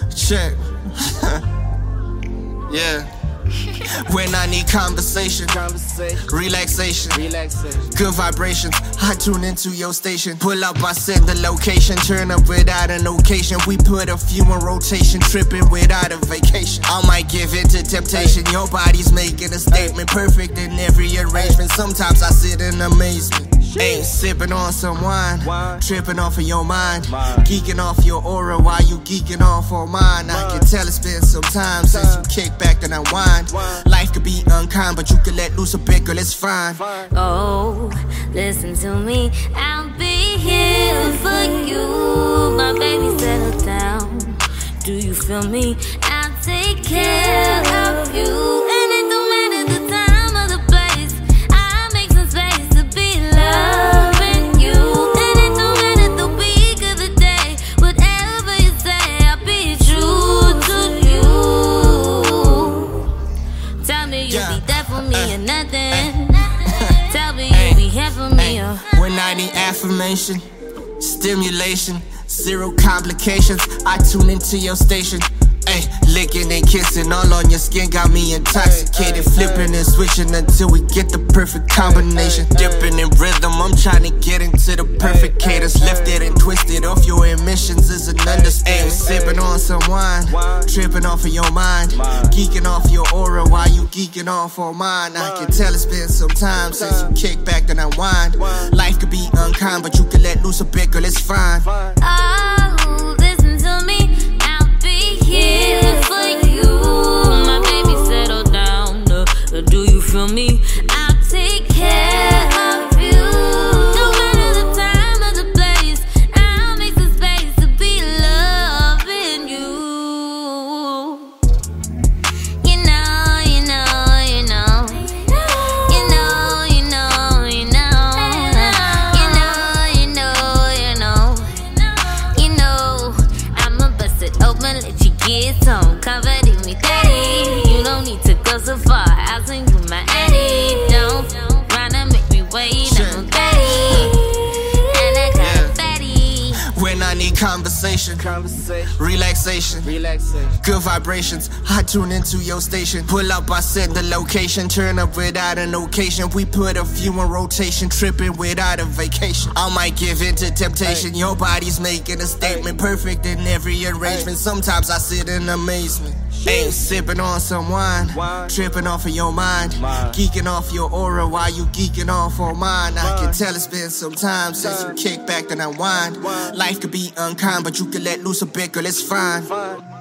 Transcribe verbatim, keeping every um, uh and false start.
Check. Yeah. When I need conversation, Conversation, relaxation, relaxation. good vibrations, I tune into your station. Pull up, I set the location. Turn up without an occasion. We put a few in rotation. Tripping without a vacation. I might give in to temptation. Your body's making a statement. Perfect in every arrangement. Sometimes I sit in amazement. Ayy, sipping on some wine, Wine. tripping off of your mind, Mind. geeking off your aura while you geeking off on mine. I can tell it's been some time since you kick back and unwind. Wine. Life could be unkind, but you can let loose a bit, girl, it's fine. Fine. Oh, listen to me, I'll be here for you. My baby, settle down. Do you feel me? I'll take care of you. And it don't matter the time or the place, I'll make some space to be loving you. And it don't matter the week or the day, whatever you say, I'll be true to you. Tell me you'll Yeah. be there for me Uh, or nothing. uh, Tell me Ay, you'll be here for me or When I need affirmation, stimulation, zero complications, I tune into your station. Ay, licking and kissing all on your skin got me intoxicated. Flipping and switching until we get the perfect combination. Dipping in rhythm, I'm trying to get into the perfect cadence. Lifted and twisted off your emissions is an understatement. Sipping on some wine, tripping off of your mind, geeking off your aura while you geeking off on mine. I can tell it's been some time since you kick back and unwind. Life could be unkind, but you can let loose a bit, girl, it's fine. oh, listen to me, I'll be here for you. My baby, settle down. Uh, do you feel me? I'll take care of you. No matter the time or the place, I'll make some space to be loving you. You know, you know, you know. You know, you know, you know. You know, you know, you know. You know, I'ma bust it open, let you get some. Covered in me, daddy. You don't need to go so far. I'll send you my addy. Don't run and make me wait. I'm a baddie, and I got a Yeah. fatty. When I need conversation, Conversation, relaxation, relaxation. good vibrations, I tune into your station. Pull up, I set the location. Turn up without an occasion. We put a few in rotation. Tripping without a vacation. I might give in to temptation. Your body's making a statement. Perfect in every arrangement. Sometimes I sit in amazement. Ayy, sipping on some wine, Wine. tripping off of your mind, Mind. geeking off your aura while you geeking off on mine. I can Mind. tell it's been some time since you kick back and unwind. Wine. Life could be unkind, but you can let loose a bit, girl, it's fine. Fine.